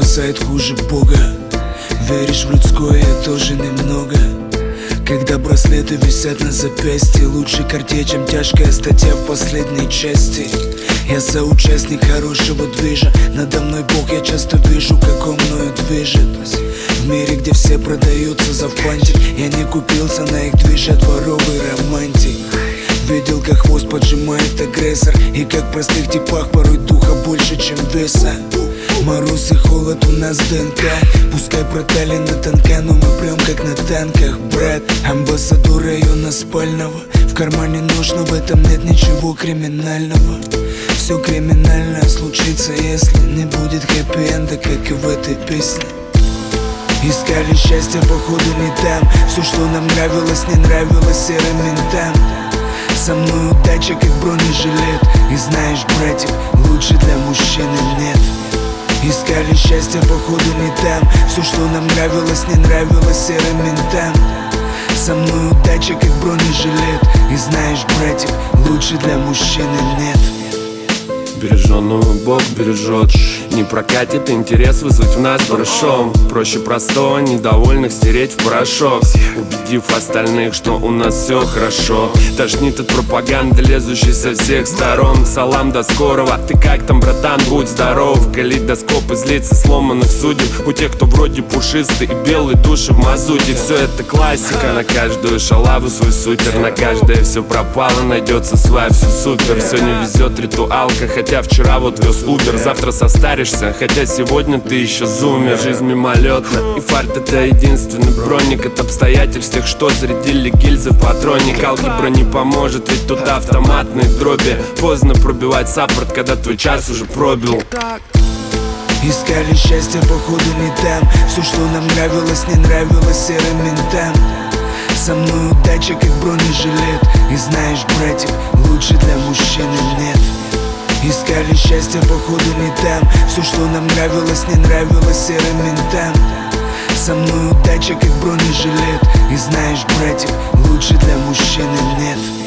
спасает хуже Бога. Веришь в людское, я тоже немного. Когда браслеты висят на запястье, лучше карте, чем тяжкая статья в последней части. Я соучастник хорошего движа, надо мной Бог, я часто вижу, как он мною движет. В мире, где все продаются за фантик, я не купился на их движ, я дворовый романтик. Видел, как хвост поджимает агрессор, и как в простых типах порой духа больше, чем веса. Мороз и холод у нас ДНК, пускай проталина тонка, но мы прям как на танках, брат. Амбассадор района спального, в кармане нож, но в этом нет ничего криминального. Все криминальное случится, если не будет хэппи-энда, как и в этой песне. Искали счастье, походу не там. Все, что нам нравилось, не нравилось серым ментам. Со мной удача, как бронежилет. И знаешь, братик, лучше для мужчины нет. Искали счастье, походу не там. Все, что нам нравилось, не нравилось серым ментам. Со мной удача, как бронежилет. И знаешь, братик, лучше для мужчины нет. Береженного Бог бережет. Не прокатит интерес вызвать в нас барышом. Проще простого недовольных стереть в порошок, убедив остальных, что у нас все хорошо. Тошнит от пропаганды, лезущей со всех сторон. Салам, до скорого, ты как там, братан, будь здоров. Калейдоскоп из лиц и сломанных судеб у тех, кто вроде пушистый и белый, души в мазуте. Все это классика, на каждую шалаву свой сутер. На каждое все пропало, найдется своя, все супер. Все не везет ритуалка, хотя вчера вот вез Убер. Завтра состаришься, хотя сегодня ты еще зумер. Жизнь мимолетна, и фарт это единственный броник от обстоятельств тех, что зарядили гильзы в патроник. Алгебра не поможет, ведь тут автоматные дроби. Поздно пробивать саппорт, когда твой час уже пробил. Искали счастье, походу не там. Все, что нам нравилось, не нравилось серым ментам. Со мной удача, как бронежилет. И знаешь, братик, лучше для мужчины нет. Искали счастье, походу не там. Все, что нам нравилось, не нравилось серым ментам. Со мной удача, как бронежилет. И знаешь, братик, лучше для мужчины нет.